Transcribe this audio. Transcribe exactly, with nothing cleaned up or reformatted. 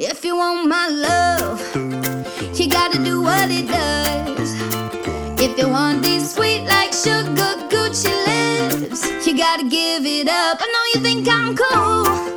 If you want my love, you gotta do what it does. If you want these sweet like sugar Gucci lips, you gotta give it up. I know you think I'm cool,